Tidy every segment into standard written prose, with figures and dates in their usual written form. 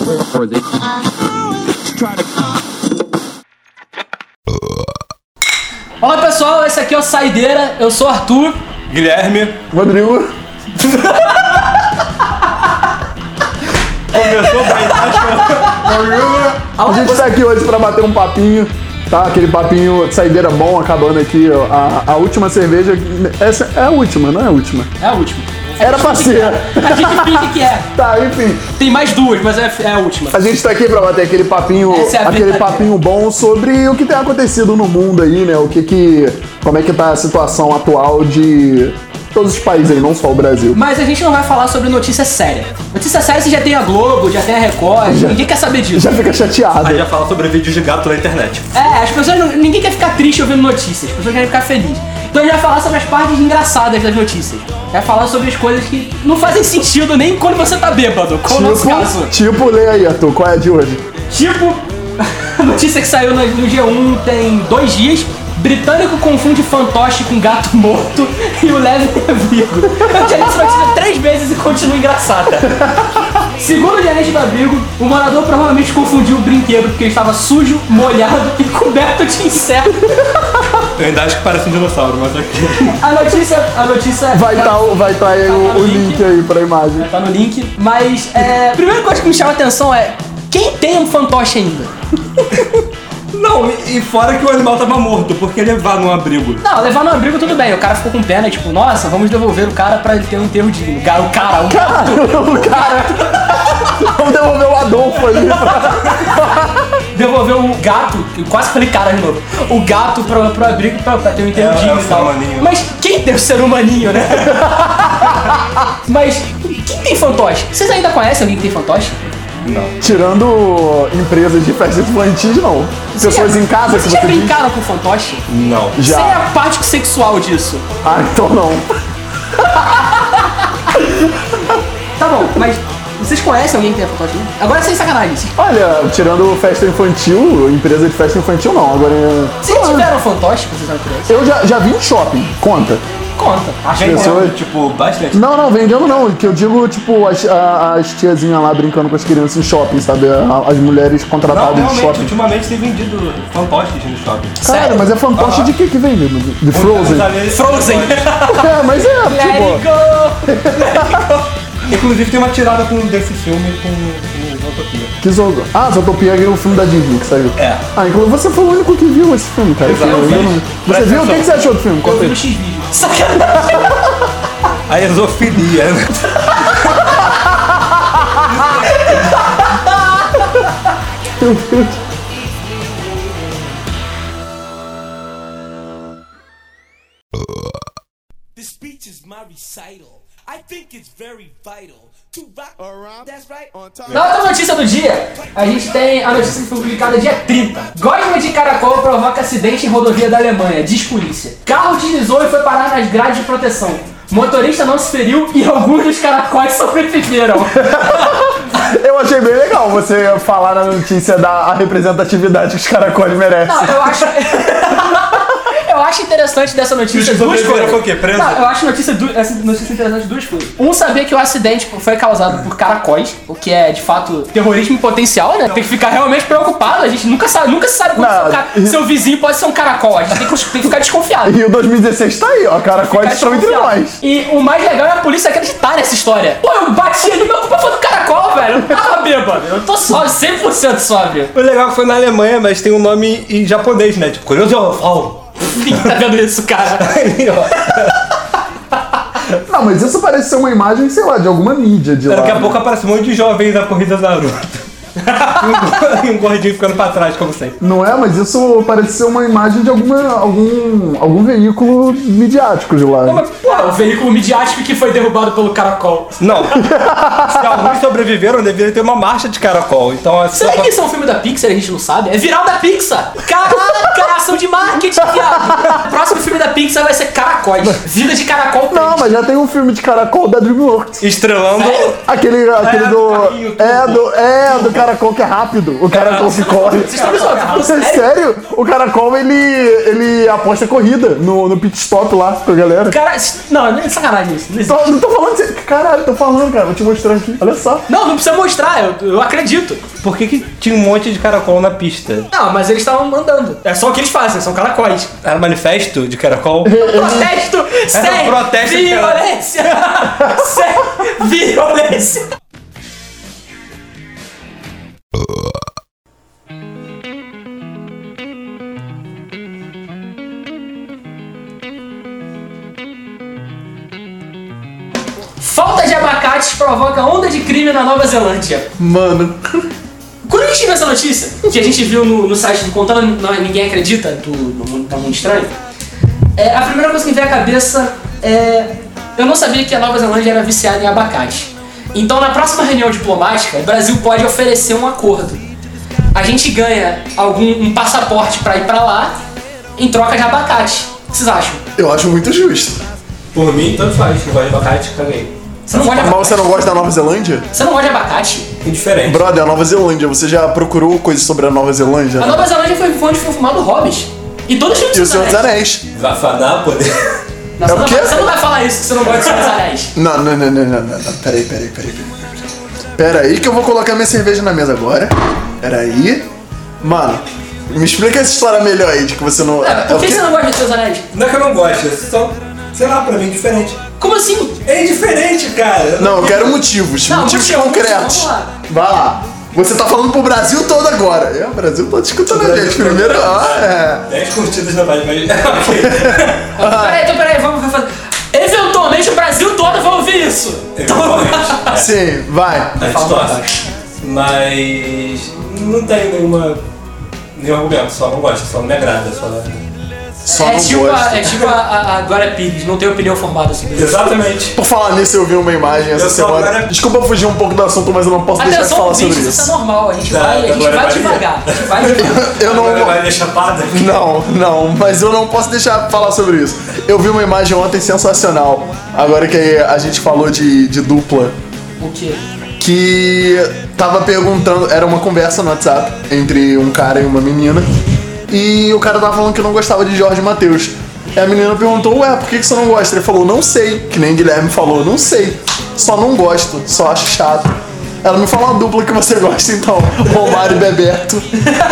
Olá pessoal, esse aqui é o Saideira, eu sou o Arthur. Guilherme. Rodrigo. Começou bem, A gente tá aqui hoje pra bater um papinho, tá? Aquele papinho de saideira bom, acabando aqui a última cerveja. Essa é a última, não é a última? É a última. Era pra ser. A gente finge que é. Tá, enfim. Tem mais duas, mas é a última. A gente tá aqui pra bater aquele papinho, bom sobre o que tem acontecido no mundo aí, né? Como é que tá a situação atual de todos os países aí, não só o Brasil. Mas a gente não vai falar sobre notícia séria. Notícia séria você já tem a Globo, já tem a Record, ninguém quer saber disso. Já fica chateado. Aí já fala sobre vídeos de gato na internet. É, as pessoas ninguém quer ficar triste ouvindo notícias, as pessoas querem ficar felizes. Então a gente vai falar sobre as partes engraçadas das notícias. Vai falar sobre as coisas que não fazem sentido nem quando você tá bêbado, como o nosso caso. Tipo, lê aí, Arthur, qual é a de hoje? Tipo, a notícia que saiu no G1 tem 2 dias. Britânico confunde fantoche com gato morto e o leve é abrigo. Eu já li essa notícia 3 vezes e continua engraçada. Segundo o gerente do abrigo, o morador provavelmente confundiu o brinquedo porque ele estava sujo, molhado e coberto de inseto. Eu ainda acho que parece um dinossauro, mas aqui. A notícia vai estar aí o link aí pra imagem. Vai estar no link, mas a primeira coisa que me chama a atenção é quem tem um fantoche ainda? Não, e fora que o animal tava morto, porque levar num abrigo. Não, levar no abrigo tudo bem, o cara ficou com pena, tipo, nossa, vamos devolver o cara pra ele ter um enterro digno. O cara. Vamos devolver o Adolfo ali. Devolver o gato, eu quase falei cara de novo, o gato pro abrigo pra ter um enterro digno e tal. Humaninho. Mas quem tem o ser humaninho, né? Mas quem tem fantoche? Vocês ainda conhecem alguém que tem fantoche? Não. Tirando empresas de festas infantis, não. Pessoas em casa, Vocês já brincaram com fantoche? Não. Já. Você é a parte sexual disso. Ah, então não. Tá bom, mas vocês conhecem alguém que tem fantoche? Agora sem sacanagem. Olha, tirando festa infantil, empresa de festa infantil não. Agora Vocês tiveram fantoche que vocês não conhecem? eu já vi em shopping, conta. Conta. As pessoas, tipo, bastante. Não, vendendo não. Que eu digo, tipo, as tiazinhas lá brincando com as crianças em shopping, sabe? As mulheres contratadas Não, de realmente, shopping. ultimamente tem vendido fantoches no shopping. Cara, Sério? mas é fantoche de que vem? De Frozen? Frozen. É, mas Let it tipo... go. Inclusive tem uma tirada desse filme com Zootopia. Que jogo? Ah, Zootopia é o filme da Disney que saiu. É. Ah, inclusive você foi o único que viu esse filme, cara. Exato, Eu eu não... vi. Você viu? O que você achou do filme? Eu Conta vi aí. no X-Video. Sacanagem. A exofilia, né? Meu Deus. This speech is my recital. I think it's very vital to rock. That's right. Na outra notícia do dia, a gente tem a notícia que foi publicada dia 30. Gosma de caracol provoca acidente em rodovia da Alemanha, diz polícia. Carro deslizou e foi parar nas grades de proteção. Motorista não se feriu e alguns dos caracóis sobreviveram. Eu achei bem legal você falar na notícia da representatividade que os caracóis merecem. Não, eu acho... Eu acho interessante dessa notícia duas coisas. Foi o quê? Preso? Não, eu acho essa notícia interessante duas coisas. Saber que o acidente foi causado por caracóis, o que é, de fato, terrorismo em potencial, né? Tem que ficar realmente preocupado. A gente nunca se sabe quando seu vizinho pode ser um caracol. A gente tem que ficar desconfiado. E o 2016 tá aí, ó. Caracóis estão entre nós. E o mais legal é a polícia acreditar nessa história. Pô, eu bati ali, minha culpa foi do caracol, velho. Eu não tava bêbado. Eu tô sóbrio, 100% sóbrio. O legal é que foi na Alemanha, mas tem um nome em japonês, né? Tipo, curioso. Quem tá vendo isso, cara? Aí, ó. Não, mas isso parece ser uma imagem, sei lá, de alguma mídia de lá. Daqui a pouco aparece um monte de jovens na corrida da Naruto. E um gordinho ficando pra trás, como sempre. Não é? Mas isso parece ser uma imagem de algum veículo midiático de lá. Não, mas, pô, o veículo midiático que foi derrubado pelo caracol. Não. Se alguns sobreviveram, deveria ter uma marcha de caracol. Então, Será que isso é um filme da Pixar e a gente não sabe? É viral da Pixar! Caraca, ação de marketing, viado! O próximo filme da Pixar vai ser Caracóis. Vida de caracol prende. Não, mas já tem um filme de caracol da DreamWorks. estrelando. Sério? Aquele do... carrinho, do caracol que é rápido. O caracol que corre. Vocês estão me zoando? Tá falando sério? Sério? O caracol, ele aposta corrida no pit stop lá com a galera. Cara, Não, é sacanagem isso. Não, Não tô falando de... Caralho, tô falando, cara. Vou te mostrar aqui. Olha só. não precisa mostrar, eu acredito. Por que tinha um monte de caracol na pista? Não, mas eles estavam mandando. É só o que eles fazem, são caracóis. Era manifesto de caracol? Protesto sem protesto, violência! Sem violência! Falta de abacates provoca onda de crime na Nova Zelândia. Mano. Quando a gente viu essa notícia, que a gente viu no site do Contando Ninguém Acredita, do Mundo Estranho, a primeira coisa que me veio à cabeça é... Eu não sabia que a Nova Zelândia era viciada em abacate. Então, na próxima reunião diplomática, o Brasil pode oferecer um acordo. A gente ganha um passaporte pra ir pra lá em troca de abacate. O que vocês acham? Eu acho muito justo. Por mim, tanto faz. Eu gosto de abacate, caguei. Você não gosta de Mas abacate? você não gosta da Nova Zelândia? Você não gosta de abacate? Indiferente. Brother, a Nova Zelândia, você já procurou coisas sobre a Nova Zelândia? A Nova Zelândia foi onde foi filmado Hobbes. E todos os filmes E o do Senhor dos Anéis. Zafaná, poder. Não, É o quê? você não vai falar isso, que você não gosta de Senhor dos Anéis. Não. Peraí que eu vou colocar minha cerveja na mesa agora. Peraí. Mano, me explica essa história melhor aí, de que você não... Por que você não gosta de Senhor dos Anéis? Não é que eu não gosto, é só, sei lá, pra mim é diferente. Como assim? É indiferente, cara. Não, eu quero motivos. Não, motivos motivo, concretos. vamos lá. Vai lá. Você tá falando pro Brasil todo agora. O Brasil tá escutando a gente. Primeiro, 10 curtidas na página, mas... Peraí, vamos fazer. Eventualmente o Brasil todo vai ouvir isso. Eventualmente. Sim, vai. A gente torce. Mas não tem nenhum argumento, só não gosto, só não me agrada, Só É não tipo, gosto. a Glória Pires, não tem opinião formada sobre isso. Exatamente. Por falar nisso, eu vi uma imagem essa Eu só semana. agora- Desculpa fugir um pouco do assunto, mas eu não posso deixar de Atenção, falar sobre ouvintes, isso é isso. normal, a gente Da vai Glória Maria. devagar. A gente vai devagar. Eu não... Agora vai deixar chapada. Não, mas eu não posso deixar de falar sobre isso. Eu vi uma imagem ontem sensacional, agora que a gente falou de dupla, O quê? que tava perguntando, era uma conversa no WhatsApp entre um cara e uma menina, e o cara tava falando que não gostava de Jorge Mateus. E a menina perguntou, ué, por que você não gosta? Ele falou, não sei, que nem Guilherme falou, não sei, só não gosto, só acho chato. Ela me falou uma dupla que você gosta, então, Romário e Bebeto.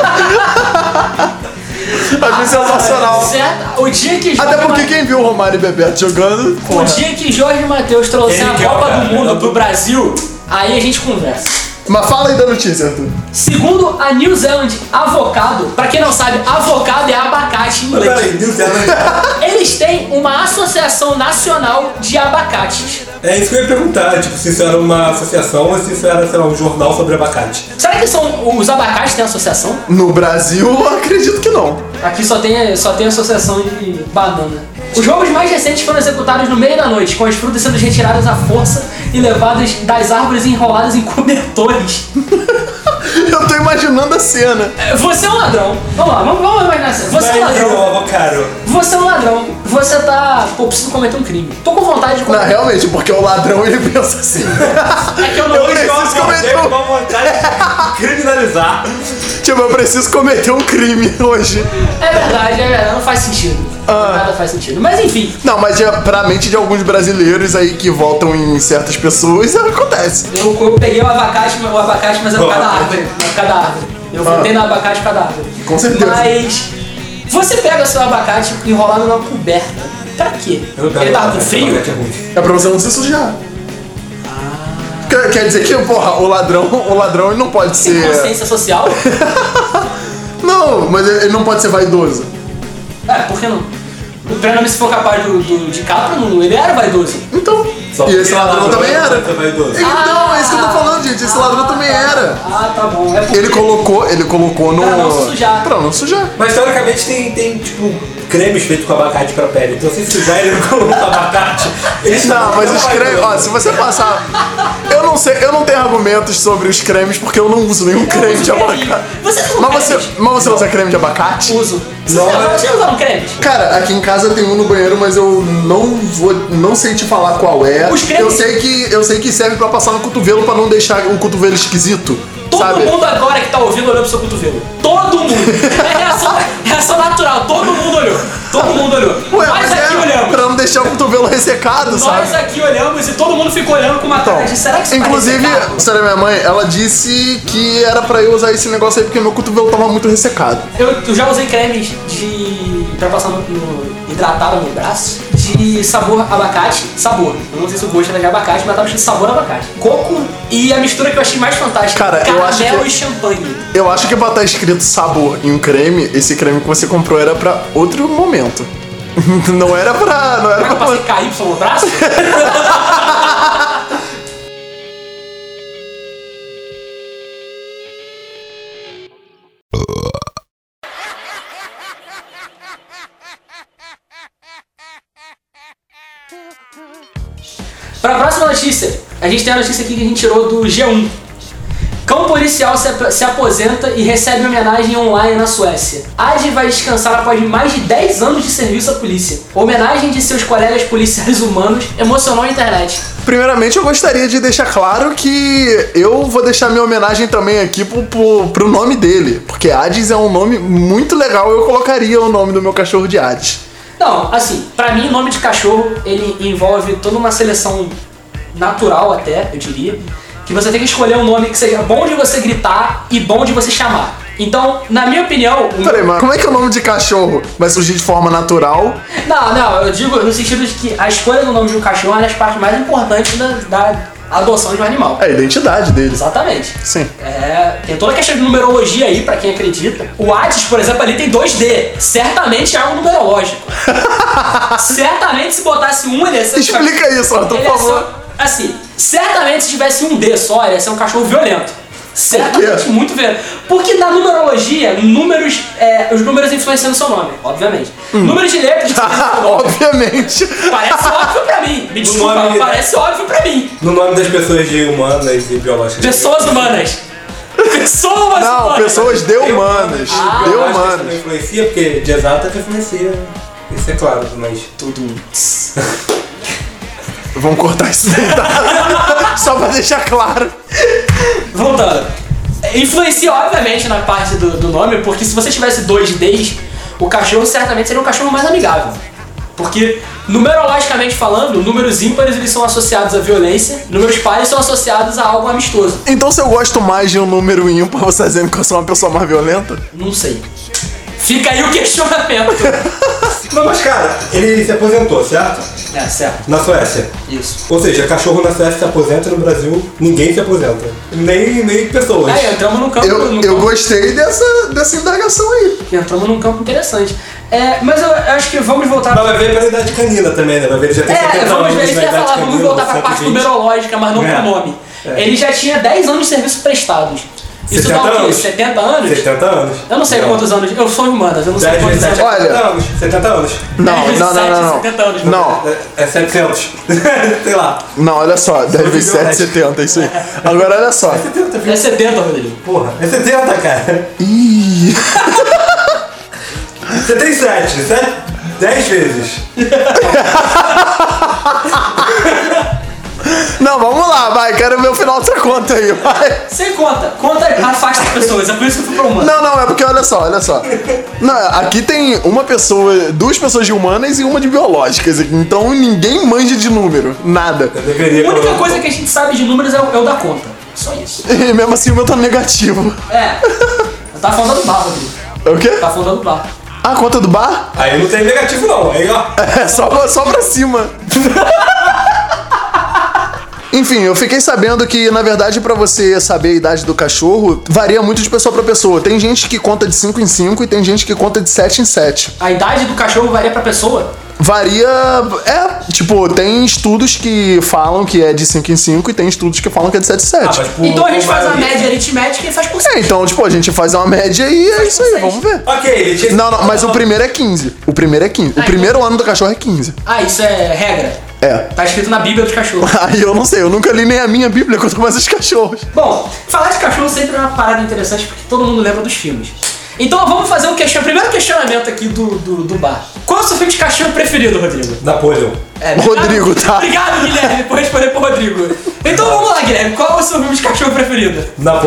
Achei sensacional. Certo? O dia que Até porque quem viu o Romário e Bebeto jogando, O dia que Jorge Mateus trouxer Ele a que é o Copa cara, do Mundo né? pro Brasil, aí a gente conversa. Mas fala aí da notícia, Arthur. Segundo a New Zealand Avocado, pra quem não sabe, avocado é abacate em inglês. Peraí, Deus Deus. Eles têm uma associação nacional de abacates. É isso que eu ia perguntar, tipo, se isso era uma associação ou se isso era, sei lá, um jornal sobre abacate. Será que os abacates têm associação? No Brasil, eu acredito que não. Aqui só tem associação de banana. Os roubos mais recentes foram executados no meio da noite, com as frutas sendo retiradas à força e levadas das árvores enroladas em cobertores. Eu tô imaginando a cena. Você é um ladrão. Vamos lá, vamos imaginar a cena. Você é um ladrão. avocado. Você é um ladrão. Você tá... Pô, preciso cometer um crime. Tô com vontade de Não, cometer. realmente, porque o ladrão ele pensa assim. É que eu não Eu vou... preciso cometer com vontade de criminalizar. Tipo, eu preciso cometer um crime hoje. É verdade, não faz sentido. Nada faz sentido. Mas enfim, Não, mas pra mente de alguns brasileiros aí que votam em certas pessoas, acontece. eu peguei o abacate, mas é por causa da árvore. É por causa da árvore. Eu votei no abacate por causa da árvore. Com certeza. Mas você pega seu abacate enrolado numa coberta. Pra quê? Ele tava com frio? É pra você não se sujar. Quer dizer que, porra, o ladrão ele não pode Tem ser... consciência social? Não, mas ele não pode ser vaidoso. Por que não? O Pernambuco, se for capaz do DiCaprio, ele era vaidoso. Então, e esse ladrão também era. Então, é isso que eu tô falando, gente. Esse ladrão também era. Tá bom. É porque... Ele colocou no... Pra não se sujar. Pra não sujar. Mas teoricamente tem tipo, cremes feitos com abacate pra pele. Então se sujar ele não coloca abacate. Não, mas os cremes... Ó, se você passar... Eu não sei, eu não tenho argumentos sobre os cremes porque eu não uso nenhum creme de abacate. Você usa Mas você usa creme de abacate? Uso. Não, Você usa um creme? Cara, aqui em casa tem um no banheiro, mas eu não sei te falar qual é. Os cremes- Eu sei que serve pra passar no cotovelo pra não deixar o cotovelo esquisito. Todo sabe? mundo agora que tá ouvindo olhou pro seu cotovelo. Todo mundo. É reação natural. Todo mundo olhou. Todo mundo olhou. Ué, Mas mas aqui olhamos. pra não deixar o cotovelo ressecado, Nós sabe? aqui olhamos e todo mundo ficou olhando com uma cara de será que isso Inclusive, vai ressecar? a história da minha mãe, ela disse que era pra eu usar esse negócio aí porque meu cotovelo tava muito ressecado. Eu já usei cremes pra passar no hidratar no meu braço de sabor abacate. Sabor. Eu não sei se o gosto era de abacate, mas tava escrito sabor abacate. Coco e a mistura que eu achei mais fantástica. Cara, eu acho caramelo que- e champanhe. Eu acho que pra estar escrito sabor em um creme, esse creme que você comprou era pra outro momento. Não era pra... Não era Será que eu pra... passei KY no braço? Para a próxima notícia, a gente tem a notícia aqui que a gente tirou do G1. Cão policial se aposenta e recebe homenagem online na Suécia. Adi vai descansar após mais de 10 anos de serviço à polícia. A homenagem de seus colegas policiais humanos emocionou a internet. Primeiramente, eu gostaria de deixar claro que eu vou deixar minha homenagem também aqui pro nome dele. Porque Hades é um nome muito legal, eu colocaria o nome do meu cachorro de Hades. Não, assim, pra mim o nome de cachorro, ele envolve toda uma seleção natural até, eu diria. Que você tem que escolher um nome que seja bom de você gritar e bom de você chamar. Então, na minha opinião... Peraí, mas como é que o nome de cachorro vai surgir de forma natural? Não, eu digo no sentido de que a escolha do nome de um cachorro é uma das partes mais importantes da adoção de um animal. É a identidade dele. Exatamente. Sim. Tem toda a questão de numerologia aí, pra quem acredita. O Hades, por exemplo, ali tem 2D. Certamente é algo numerológico. Certamente se botasse um, ele ia ser... Explica isso, Arthur, Ele por ia ser- favor. Assim, certamente se tivesse um D só, ele ia ser um cachorro violento. Certamente muito violento. Porque na numerologia, os números influenciam no seu nome, obviamente. Números de letras... Obviamente. Parece óbvio pra mim. Me desculpa, nome- parece óbvio pra mim. No nome das pessoas de humanas e biológicas. Pessoas humanas. Pessoas Não, humanas. pessoas de humanas. De Não humanas. influencia, porque de exata que influencia. Isso é claro, mas... Tudo. Vamos cortar isso daí, tá? Só pra deixar claro. Voltando. Influencia, obviamente, na parte do nome, porque se você tivesse 2 Ds, o cachorro certamente seria um cachorro mais amigável. Porque, numerologicamente falando, números ímpares eles são associados à violência, números pares são associados a algo amistoso. Então se eu gosto mais de um número ímpar, você tá dizendo que eu sou uma pessoa mais violenta? Não sei. Fica aí o questionamento. Não, mas cara, ele se aposentou, certo? É, certo. Na Suécia. Isso. Ou seja, cachorro na Suécia se aposenta e no Brasil ninguém se aposenta. Nem pessoas. Aí, entramos num campo... Eu gostei dessa indagação aí. Entramos num campo interessante. Mas eu acho que vamos voltar... Mas vai ver pela idade canina também, né? Vai ver, ele já tem 70 vamos anos. ver, isso que eu ia falar, vamos voltar pra parte numerológica, mas não pro nome. Ele já tinha 10 anos de serviço prestados. Isso 70 dá o quê? anos? 70 anos? 70 anos. Eu não sei quantos anos. Eu sou humanas, eu não sei 10 quantos vezes anos. 7, Olha. 70 anos. 70 anos. Não. 70 anos. Não, É 700. Sei lá. não, olha só, 10 vezes 7, 70, isso aí. Agora olha só. 70, filho. É 70, Rodrigo. Porra, é 70, cara. Ih. Você tem 7. 10 vezes. Não, vamos lá, vai, quero ver o final dessa conta aí, vai. Sem conta. Conta afasta as pessoas. É por isso que eu fui pro humano. Não, é porque olha só. Não, aqui tem uma pessoa, 2 pessoas de humanas e uma de biológicas, então ninguém manja de número, nada. Eu deveria A única colocar. coisa que a gente sabe de números é o da conta. Só isso. E mesmo assim o meu tá negativo. Eu tava falando do bar, Rodrigo. É o quê? Tava falando do bar. Ah, conta do bar? Aí não tem negativo não. Aí, ó. É, só pra cima. Enfim, eu fiquei sabendo que, na verdade, pra você saber a idade do cachorro, varia muito de pessoa pra pessoa. Tem gente que conta de 5 em 5 e tem gente que conta de 7 em 7. A idade do cachorro varia pra pessoa? Varia... tipo, tem estudos que falam que é de 5 em 5 e tem estudos que falam que é de 7 em 7. Então a gente faz uma média aritmética e faz por cento. Então, tipo, a gente faz uma média e é isso aí, vamos ver. Ok, ele tinha... Não, mas o primeiro é 15. O primeiro é 15. O primeiro ano do cachorro é 15. Ah, isso é regra. É. Tá escrito na Bíblia dos cachorros. Aí eu não sei, eu nunca li nem a minha Bíblia, quanto mais os cachorros. Bom, falar de cachorro sempre é uma parada interessante porque todo mundo lembra dos filmes. Então vamos fazer primeiro questionamento aqui do bar. Qual é o seu filme de cachorro preferido, Rodrigo? Napoleon. Rodrigo, tá? Obrigado, Guilherme, por responder pro Rodrigo. Então vamos lá, Guilherme. Qual é o seu filme de cachorro preferido? Napoleon.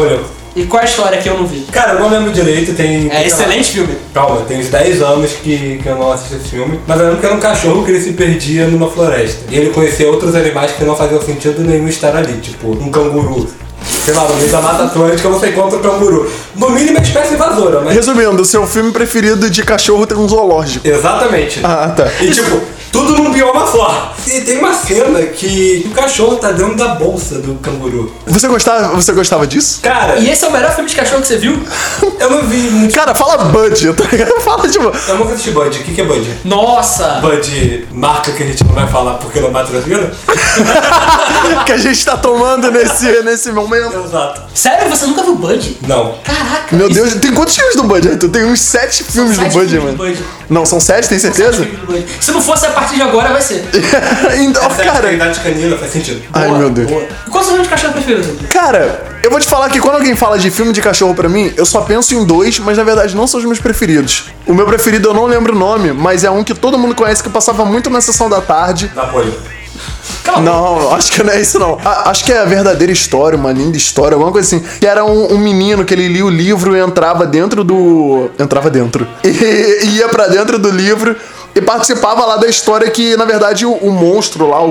E qual é a história que eu não vi? Cara, eu não lembro direito, tem... É excelente filme. Calma, tem uns 10 anos que eu não assisto esse filme. Mas eu lembro que era um cachorro que ele se perdia numa floresta. E ele conhecia outros animais que não faziam sentido nenhum estar ali. Tipo, um canguru. Sei lá, no meio da Mata Atlântica você encontra um canguru. No mínimo é espécie invasora, mas... Resumindo, o seu filme preferido de cachorro tem um zoológico. Exatamente. Ah, tá. E tipo, tudo num bioma só. E tem uma cena que o cachorro tá dentro da bolsa do canguru. Você gostava disso? Cara, E esse é o melhor filme de cachorro que você viu? eu não vi muito. Cara, fala Bud, tá ligado? Fala, tipo... Eu nunca assisti Bud. O que é Bud? Nossa! Bud, marca que a gente não vai falar porque não patrocina? que a gente tá tomando nesse momento. Exato. Sério? Você nunca viu Bud? Não. Caraca! Meu isso- Deus, tem quantos filmes do Bud, Arthur? Tem uns 7 filmes do Sete Bud, filmes mano. do Bud. Não, são 7, tem Sete certeza? filmes do Bud. Se não fosse a partir de agora, vai ser. então, Essa é a cara... atividade canina, faz sentido. Ai, Boa, meu Deus. boa. E qual é o seu filme de cachorro preferido? Cara, eu vou te falar que quando alguém fala de filme de cachorro pra mim, eu só penso em 2, mas na verdade não são os meus preferidos. O meu preferido eu não lembro o nome, mas é um que todo mundo conhece que passava muito na sessão da tarde. Napoleão. Calma. Não, acho que não é isso não. Acho que é a verdadeira história, uma linda história, alguma coisa assim. Que era um menino que ele lia o livro e entrava dentro do... Entrava dentro. E ia pra dentro do livro e participava lá da história que, na verdade, o monstro lá,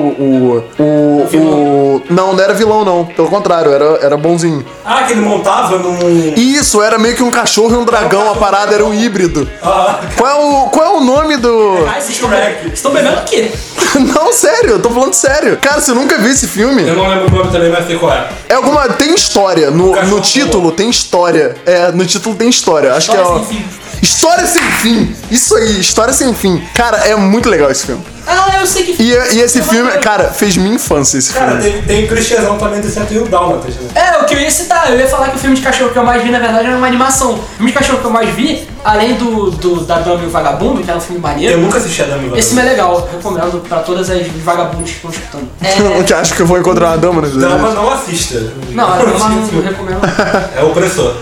não era vilão, não. Pelo contrário, era bonzinho. Ah, que ele montava num... Isso, era meio que um cachorro e um dragão, a parada era um híbrido. Ah, Qual é o nome do... Ai, vocês estão bebendo o quê? Não, sério, eu tô falando sério. Cara, você nunca viu esse filme? eu não lembro o nome também, mas sei qual é. É alguma... Tem história. No cachorro título tem história. É, no título tem história. Acho que é... História sem fim. História sem fim. Isso aí, História sem fim. Cara, é muito legal esse filme. Ah, eu sei que... E esse filme, cara, fez minha infância esse Cara, filme. tem o clichêzão também do 101 Dálmatas, né? É, o que eu ia citar. Eu ia falar que o filme de cachorro que eu mais vi, na verdade, era uma animação. O filme de cachorro que eu mais vi, além da Dama e o Vagabundo, que era um filme Eu maneiro, nunca assisti a Dama. esse filme é legal. Recomendo pra todas as vagabundas que estão escutando. É... Que acho que eu vou encontrar uma dama nos Dama desenhos. não assista. Não, eu não recomendo. É opressor.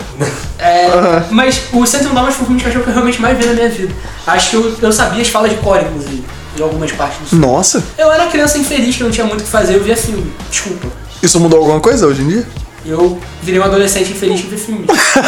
É, mas o 101 Dálmatas foi o filme de cachorro que eu realmente mais vi na minha vida. Acho que eu sabia as falas de cor, inclusive, em algumas partes do filme. Nossa, Eu era criança infeliz que não tinha muito o que fazer, eu via filme. Desculpa. isso mudou alguma coisa hoje em dia? Eu virei um adolescente infeliz que vê filme.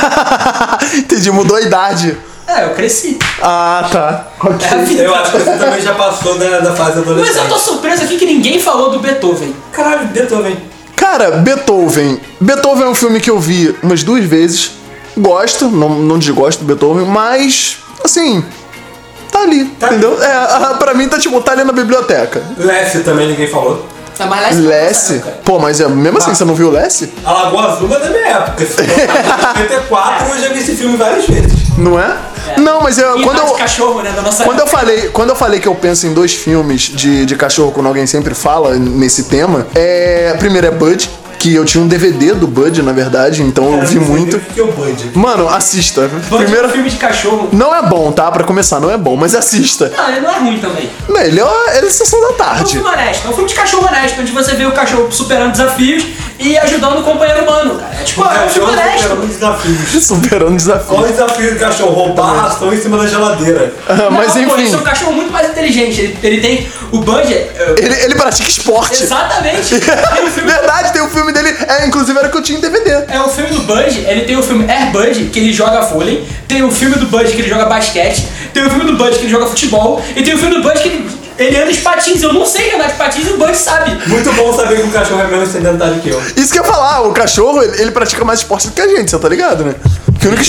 Entendi, mudou a idade. É, eu cresci. Ah, tá. É a vida. Eu acho que você também já passou da fase adolescente. Mas eu tô surpreso aqui que ninguém falou do Beethoven. Caralho, Beethoven. Cara, Beethoven. Beethoven é um filme que eu vi umas 2 vezes. Gosto, não desgosto do Beethoven, mas, assim, tá ali, entendeu? Pra mim tá tipo, tá ali na biblioteca. Lessie também ninguém falou. Tá mais Lessie? Pô, mas mesmo assim, você não viu Lessie? A Lagoa Azul é da minha época. Se for em 94, eu já vi esse filme várias vezes. Não é? Não, mas de cachorro, né, da nossa quando eu falei que eu penso em 2 filmes de cachorro, quando alguém sempre fala nesse tema, primeiro é Bud, que eu tinha um DVD do Bud, na verdade, então eu vi muito. O que é o Bud? Mano, assista. Bud Primeiro, é um filme de cachorro. não é bom, tá? Pra começar, não é bom, mas assista. Não, ele não é ruim também. Ele é sessão da É um tarde. filme honesto. É um filme de cachorro honesto, onde você vê o cachorro superando desafios e ajudando o companheiro humano, cara. É tipo, é um filme Era um honesto. desafio. Superando desafio. Qual o desafio do cachorro? Roubar a ração em cima da geladeira. Mas Não, pô, esse enfim, é um cachorro muito mais inteligente. Ele tem o Bud. ele pratica esporte. Exatamente. Tem o filme Verdade, tem o filme dele. Inclusive era que eu tinha em DVD. É o filme do Bud, ele tem o filme Air Bud, que ele joga vôlei, tem o filme do Bud que ele joga basquete, tem o filme do Bud que ele joga futebol, e tem o filme do Bud que ele anda de patins. Eu não sei andar de patins e o Bud sabe. Muito bom saber que o cachorro é menos sedentário que eu. Isso que eu ia falar, o cachorro, ele pratica mais esporte do que a gente, você tá ligado, né? Porque o único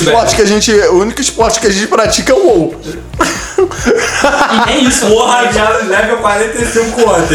esporte que a gente pratica é o WoW. E nem isso. Porra, já level 45 ontem.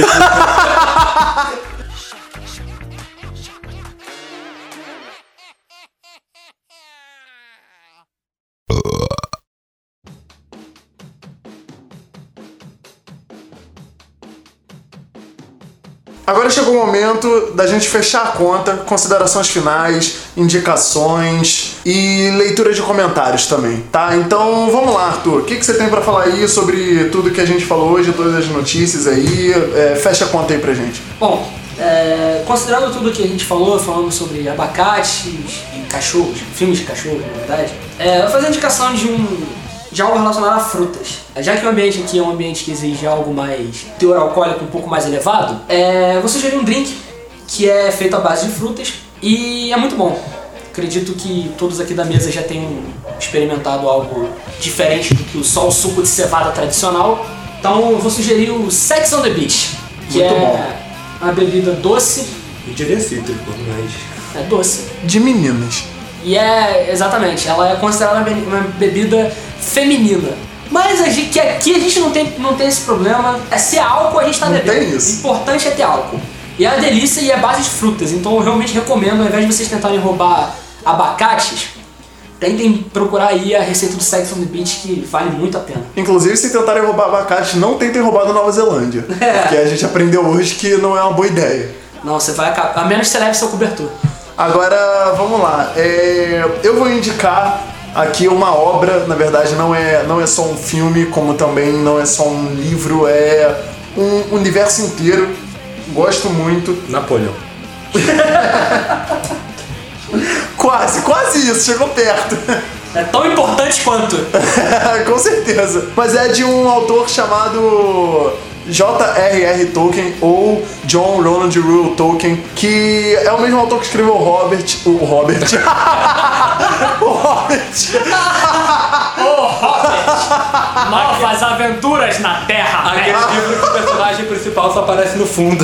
Agora chegou o momento da gente fechar a conta, considerações finais, indicações e leitura de comentários também, tá? Então vamos lá, Arthur. O que você tem pra falar aí sobre tudo que a gente falou hoje, todas as notícias aí? Fecha a conta aí pra gente. Bom, considerando tudo que a gente falou, falando sobre abacates e cachorros, filmes de cachorro, na verdade, eu vou fazer a indicação de algo relacionado a frutas. Já que o ambiente aqui é um ambiente que exige algo mais teor alcoólico um pouco mais elevado, vou sugerir um drink que é feito à base de frutas e é muito bom. Acredito que todos aqui da mesa já tenham experimentado algo diferente do que só o suco de cevada tradicional. Então eu vou sugerir o Sex on the Beach, que Muito é bom. uma bebida doce. Eu diria cítrico, mas... É doce. De meninas. E exatamente, ela é considerada uma bebida feminina. Mas que aqui a gente não tem esse problema. Se é álcool, a gente tá Não bebendo. tem isso. O importante é ter álcool. E é uma delícia e é base de frutas. Então eu realmente recomendo, ao invés de vocês tentarem roubar abacates, tentem procurar aí a receita do Sex on the Beach, que vale muito a pena. Inclusive, se tentarem roubar abacate, não tentem roubar da Nova Zelândia. É. Porque a gente aprendeu hoje que não é uma boa ideia. Não, você vai acabar. A menos que você leve seu cobertor. Agora, vamos lá. Eu vou indicar aqui uma obra, na verdade não é só um filme, como também não é só um livro, é um universo inteiro. Gosto muito. Napoleão. Quase isso, chegou perto. É tão importante quanto. Com certeza. Mas é de um autor chamado J.R.R. Tolkien ou John Ronald Reuel Tolkien, que é o mesmo autor que escreveu o Hobbit. O Hobbit. Novas aventuras na Terra. Aquele livro que o personagem principal só aparece no fundo.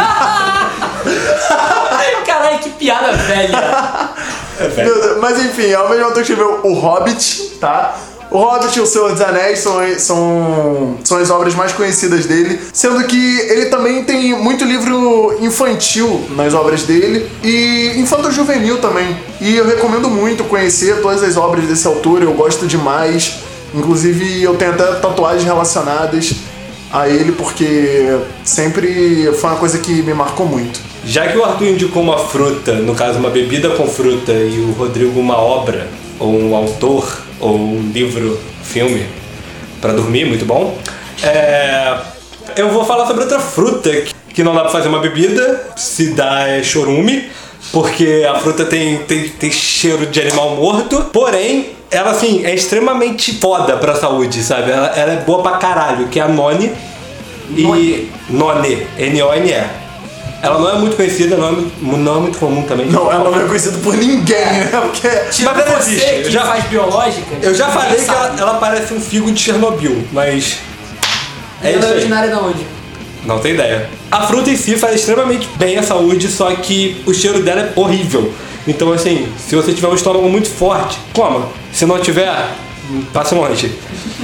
Caralho, que piada velha. Mas enfim, é o mesmo autor que escreveu o Hobbit, tá? O Hobbit e o Senhor dos Anéis são as obras mais conhecidas dele, sendo que ele também tem muito livro infantil nas obras dele e infanto-juvenil também. E eu recomendo muito conhecer todas as obras desse autor, eu gosto demais. Inclusive eu tenho até tatuagens relacionadas a ele, porque sempre foi uma coisa que me marcou muito. Já que o Arthur indicou uma fruta, no caso uma bebida com fruta, e o Rodrigo uma obra, ou um autor, ou um livro, filme, pra dormir, muito bom. Eu vou falar sobre outra fruta que não dá pra fazer uma bebida, se dá chorume, porque a fruta tem cheiro de animal morto, porém, ela assim, é extremamente foda pra saúde, sabe? Ela é boa pra caralho, que é a noni. None, N-O-N-E. Ela não é muito conhecida, não é muito comum também. Não, ela não é conhecida por ninguém, né? Porque... Tirando Mas ela você existe. que faz biológica. Eu já falei ninguém que sabe. ela parece um figo de Chernobyl, mas... É Ela isso é aí. originária de onde? Não tem ideia. A fruta em si faz extremamente bem à saúde, só que o cheiro dela é horrível. Então assim, se você tiver um estômago muito forte, coma. Se não tiver, passe longe.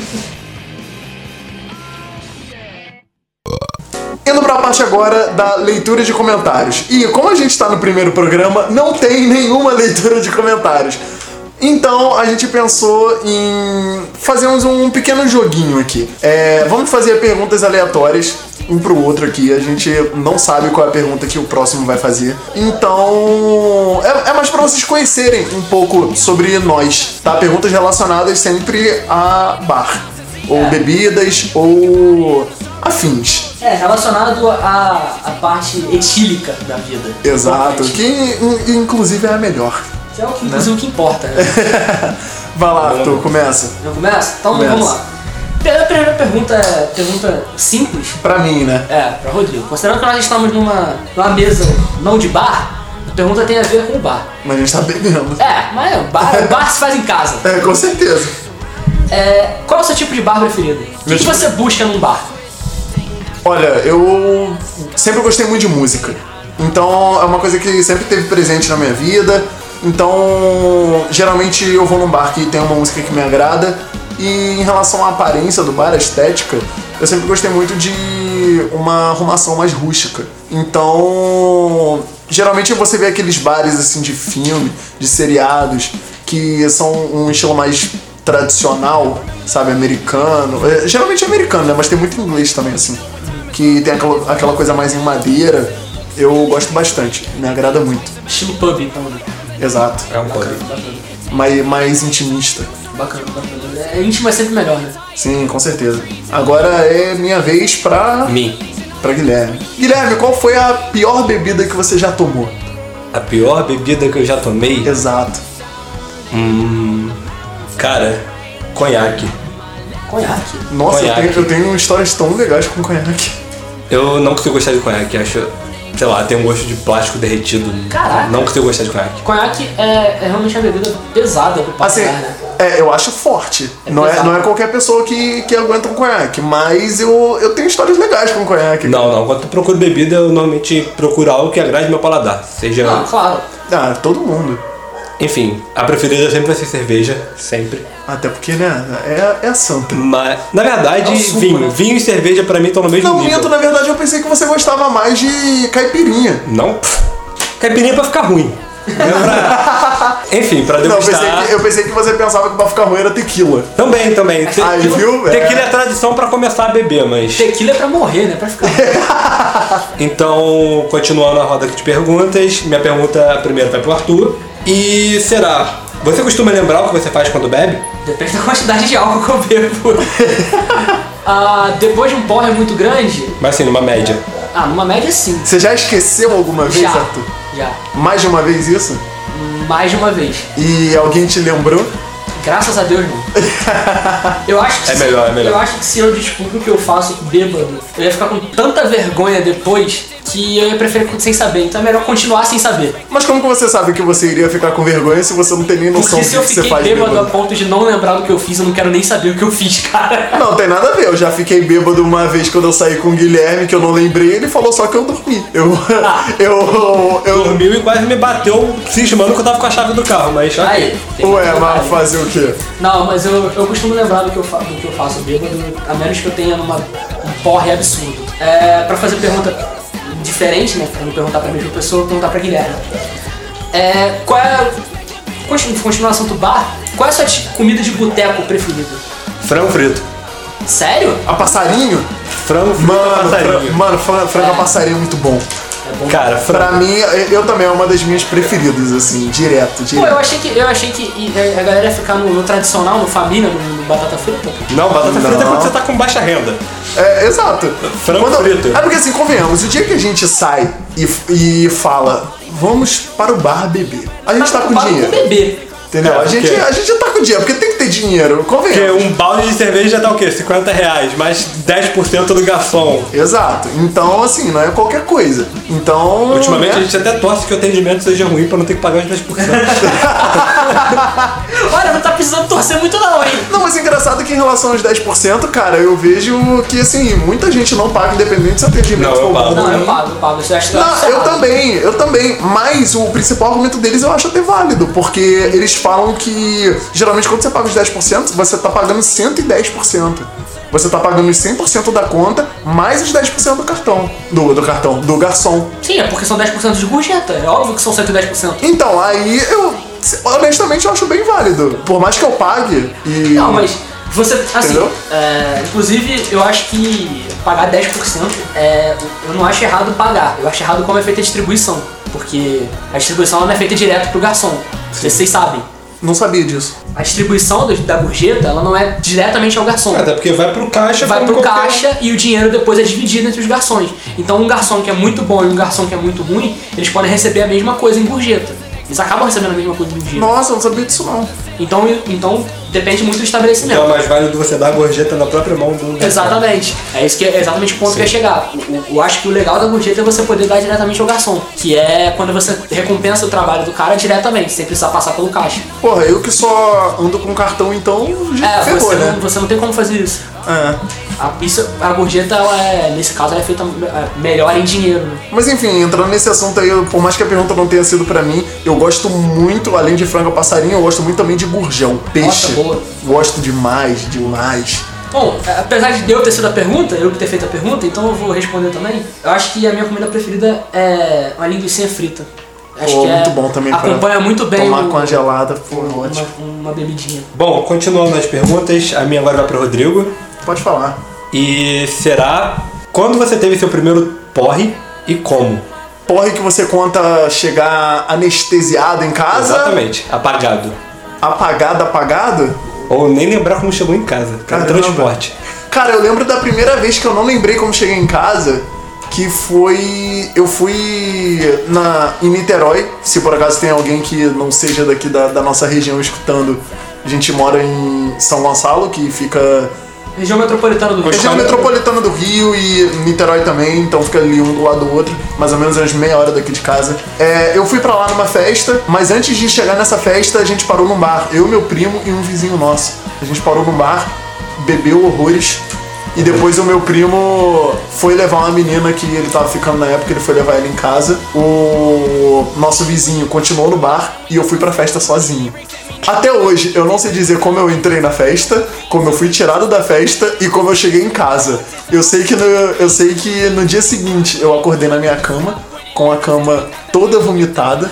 Indo pra parte agora da leitura de comentários. E como a gente tá no primeiro programa, não tem nenhuma leitura de comentários. Então a gente pensou em fazermos um pequeno joguinho aqui. Vamos fazer perguntas aleatórias um pro outro aqui. A gente não sabe qual é a pergunta que o próximo vai fazer. Então é mais pra vocês conhecerem um pouco sobre nós, tá? Perguntas relacionadas sempre a bar, ou bebidas, ou afins. Relacionado à parte etílica da vida. Exato, Importante. que inclusive é a melhor. Que é o que, inclusive, o que importa, né? Vai lá, Arthur, começa. Já começa? Então Começa. vamos lá. A primeira pergunta é pergunta simples. Pra mim, né? Pra Rodrigo. Considerando que nós estamos numa mesa não de bar, a pergunta tem a ver com o bar. Mas a gente tá bebendo. Mas o bar se faz em casa. Com certeza. Qual é o seu tipo de bar preferido? O que você busca num bar? Olha, eu sempre gostei muito de música. Então é uma coisa que sempre teve presente na minha vida. Então, geralmente eu vou num bar que tem uma música que me agrada. E em relação à aparência do bar, a estética, eu sempre gostei muito de uma arrumação mais rústica. Então, geralmente você vê aqueles bares assim de filme, de seriados, que são um estilo mais tradicional, sabe, americano. Geralmente é americano, né? Mas tem muito inglês também, assim. Que tem aquela coisa mais em madeira. Eu gosto bastante, me agrada muito. Estilo pub, então. Exato. É um pub. Mais intimista. Bacana. Íntimo é sempre melhor, né? Sim, com certeza. Agora é minha vez pra Guilherme. Guilherme, qual foi a pior bebida que você já tomou? A pior bebida que eu já tomei? Exato. Cara, conhaque. Conhaque. Nossa, Conhaque. eu tenho histórias tão legais com conhaque. Eu não consigo gostar de conhaque, acho sei lá, tem um gosto de plástico derretido. Caraca. Não que eu gostar de conhaque. Conhaque é realmente uma bebida pesada pro paladar, Assim, né? eu acho forte. É Não pesado. é qualquer pessoa que aguenta um conhaque, mas eu tenho histórias legais com conhaque. Não. Quando eu procuro bebida, eu normalmente procuro algo que agrade meu paladar. Seja... Não, claro. Ah, todo mundo. Enfim, a preferida sempre vai ser cerveja. Sempre. Até porque, né, é a santa. Mas, na verdade, É o suco, vinho. né? Vinho e cerveja pra mim estão no mesmo Não, nível. minto, na verdade eu pensei que você gostava mais de caipirinha. Não? Caipirinha é pra ficar ruim. Não é pra... Enfim, pra Não, degustar... eu pensei que você pensava que pra ficar ruim era tequila. Também. Aí, viu? Tequila é tradição pra começar a beber, mas... Tequila é pra morrer, né? Pra ficar. Então, continuando a roda aqui de perguntas, minha pergunta primeiro vai pro Arthur. E será... Você costuma lembrar o que você faz quando bebe? Depende da quantidade de álcool que eu bebo. Depois de um porre muito grande, Mas assim, numa média. numa média sim. Você já esqueceu alguma vez, Já. Arthur? Já. Mais de uma vez isso? Mais de uma vez. E alguém te lembrou? Graças a Deus não. Eu acho que É melhor. Eu acho que se eu descubro o que eu faço bêbado, eu ia ficar com tanta vergonha depois que eu ia preferir sem saber. Então é melhor continuar sem saber. Mas como que você sabe que você iria ficar com vergonha se você não tem nem noção Porque do se eu que você fiquei faz bêbado a bêbado? ponto de não lembrar do que eu fiz, eu não quero nem saber o que eu fiz, cara. Não, tem nada a ver. Eu já fiquei bêbado uma vez quando eu saí com o Guilherme, que eu não lembrei, ele falou só que eu dormi. Eu Dormiu e quase me bateu cismando que eu tava com a chave do carro, mas... ok. Aí. tem Ué, muito mas detalhe. fazer o quê? Não, mas eu costumo lembrar do que eu faço bêbado, a menos que eu tenha um porre absurdo. Pra fazer pergunta diferente, né? Pra não perguntar pra mesma pessoa, perguntar pra Guilherme. Qual é. Continuação do bar, qual é a sua comida de boteco preferida? Frango frito. Sério? A passarinho? Frango frito a passarinho. Frango a passarinho é muito bom. É bom. Cara, Pra frango... mim, eu também é uma das minhas preferidas, assim, direto. Pô, eu achei que a galera ia ficar no tradicional, no família, no batata frita. Não, batata frita é Não. quando você tá com baixa renda. Exato. Frango frito. É porque assim, convenhamos, o dia que a gente sai e fala, vamos para o bar beber, a gente tá com preocupado dinheiro. com bebê. Entendeu? É, A gente tá com dinheiro, porque tem que ter dinheiro, Porque convenhamos. um balde de cerveja já tá o quê? R$50, mais 10% do garçom. Exato. Então, assim, não é qualquer coisa. Então. Ultimamente né? a gente até torce que o atendimento seja ruim pra não ter que pagar os 10%. Olha, não tá precisando torcer muito não, hein? Não, mas é engraçado que em relação aos 10%, cara, eu vejo que, assim, muita gente não paga independente se o atendimento Não, eu for pago. bom Não, ou eu ruim. pago. Você acha que Não, eu também. Mas o principal argumento deles eu acho até válido, porque eles falam que geralmente quando você paga os 10%, você tá pagando 110%. Você tá pagando os 100% da conta, mais os 10% do cartão. Do garçom. Sim, é porque são 10% de gorjeta. É óbvio que são 110%. Então, aí honestamente eu acho bem válido. Por mais que eu pague e. Não, mas você, assim, Entendeu? inclusive eu acho que pagar 10% eu não acho errado pagar. Eu acho errado como é feita a distribuição. Porque a distribuição ela não é feita direto pro garçom. Vocês sabem. Não sabia disso. A distribuição da gorjeta, ela não é diretamente ao garçom. Até porque vai pro caixa. Vai como pro qualquer- caixa e o dinheiro depois é dividido entre os garçons. Então um garçom que é muito bom e um garçom que é muito ruim, eles podem receber a mesma coisa em gorjeta. Eles acabam recebendo a mesma coisa em gorjeta. Nossa, eu não sabia disso não. Então depende muito do estabelecimento. Então é mais válido você dar a gorjeta na própria mão do... Exatamente. É isso que é exatamente o ponto que eu ia chegar. Eu acho que o legal da gorjeta é você poder dar diretamente ao garçom. Que é quando você recompensa o trabalho do cara diretamente, sem precisar passar pelo caixa. Porra, eu que só ando com cartão, então já ferrou, né? Você não tem como fazer isso. É. A gorjeta, nesse caso, ela é feita melhor em dinheiro, né? Mas enfim, entrando nesse assunto aí, por mais que a pergunta não tenha sido pra mim, eu gosto muito, além de frango a passarinho, eu gosto muito também de gurjão, peixe. Nossa, boa. Gosto demais, demais. Bom, apesar de eu ter sido a pergunta, eu que ter feito a pergunta, então eu vou responder também. Eu acho que a minha comida preferida é uma linguiça frita. Acho Pô, que muito bom também pra acompanha muito bem tomar com a gelada, pô, ótimo. uma bebidinha. Bom, continuando nas perguntas, a minha agora vai pro Rodrigo. Pode falar. E será... Quando você teve seu primeiro porre e como? Porre que você conta chegar anestesiado em casa? Exatamente, apagado. Apagado? Ou nem lembrar como chegou em casa. Caramba. Transporte. Cara, eu lembro da primeira vez que eu não lembrei como cheguei em casa, que foi... Eu fui em Niterói, se por acaso tem alguém que não seja daqui da nossa região escutando. A gente mora em São Gonçalo, que fica Região metropolitana do Rio. Região metropolitana do Rio e Niterói também, então fica ali um do lado do outro, mais ou menos umas meia hora daqui de casa. Eu fui pra lá numa festa, mas antes de chegar nessa festa, a gente parou num bar. Eu, meu primo e um vizinho nosso. A gente parou num bar, bebeu horrores. E depois o meu primo foi levar uma menina que ele tava ficando na época, ele foi levar ela em casa. O nosso vizinho continuou no bar e eu fui pra festa sozinho. Até hoje, eu não sei dizer como eu entrei na festa, como eu fui tirado da festa e como eu cheguei em casa. Eu sei que no dia seguinte eu acordei na minha cama, com a cama toda vomitada.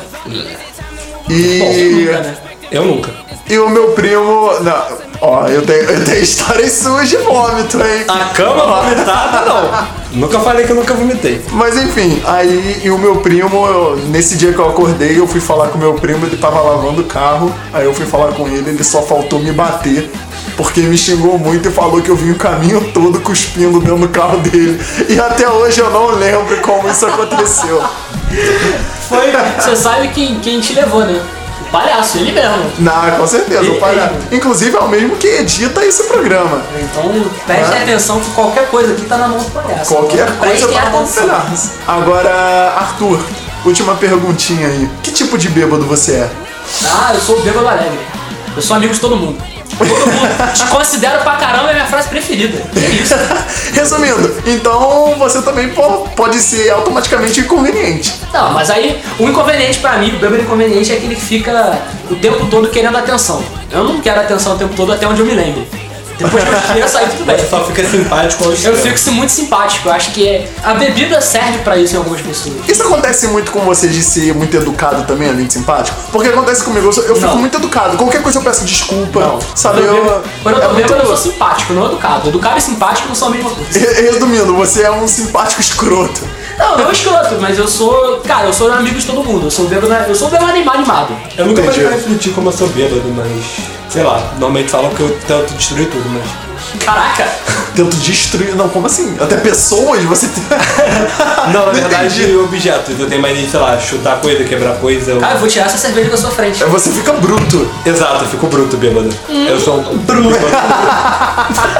E... Nunca, né? Eu nunca. E o meu primo... Não, ó, eu tenho histórias sujas de vômito, hein? A cama vomitada, não. Nunca falei que eu nunca vomitei. Mas enfim, aí e o meu primo, nesse dia que eu acordei, eu fui falar com o meu primo, ele tava lavando o carro. Aí eu fui falar com ele só faltou me bater. Porque me xingou muito e falou que eu vim o caminho todo cuspindo dentro do carro dele. E até hoje eu não lembro como isso aconteceu. Você sabe quem te levou, né? O palhaço, ele mesmo. Não, com certeza, o palhaço. Inclusive é o mesmo que edita esse programa. Então prestem atenção que qualquer coisa aqui tá na mão do palhaço. Qualquer coisa Prestem tá bom atenção. palhaço. Agora, Arthur, última perguntinha aí. Que tipo de bêbado você é? Ah, eu sou o bêbado alegre. Eu sou amigo de todo mundo. Todo mundo te considero pra caramba, é minha frase preferida. Que isso? Resumindo, então você também pode ser automaticamente inconveniente. Não, mas aí o inconveniente pra mim, o bêbado inconveniente é aquele que fica o tempo todo querendo atenção. Eu não quero atenção o tempo todo até onde eu me lembre. Depois que eu esqueço, aí tudo bem. Você só fica simpático ao Eu fico muito simpático. Eu acho que a bebida serve pra isso em algumas pessoas. Isso acontece muito com você de ser muito educado também, além de simpático? Porque acontece comigo, eu fico Não. muito educado. Qualquer coisa eu peço desculpa, Não. sabe? Quando eu tô bêbado, eu sou simpático, não educado. Educado e simpático não são a mesma coisa. Resumindo, você é um simpático escroto. Não escroto, mas eu sou. Cara, eu sou amigo de todo mundo. Eu sou bêbado animado. Eu nunca Entendi. parei pra refletir como eu sou bêbado, mas... Sei lá, normalmente falam que eu tento destruir tudo, mas... Caraca! Tento destruir... Não, como assim? Até pessoas você tem... Não, na verdade, objetos. Eu tenho mais de, sei lá, chutar coisa, quebrar coisa. Cara, eu vou tirar essa cerveja da sua frente. Você fica bruto. Exato, eu fico bruto bêbado. Eu sou um bruto.